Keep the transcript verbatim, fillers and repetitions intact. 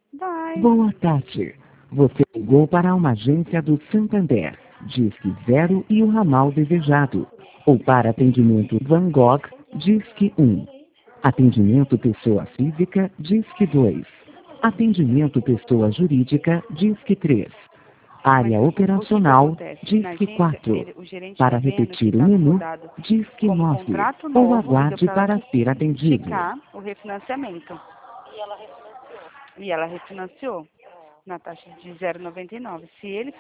Vai. Boa tarde. Você ligou para uma agência do Santander. Disque zero e o ramal desejado. Ou para atendimento Van Gogh, Disque um. Atendimento pessoa física, Disque dois. Atendimento pessoa jurídica, Disque três. Área Mas o que que operacional, acontece? Na Disque agência, quatro. ele- o gerente Para está vendo que repetir o está menu, acomodado Disque como nove. contrato Ou novo, liga aguarde para ela para ser atendido. checar o refinanciamento. E ela refinanciou na taxa de zero vírgula noventa e nove. Se ele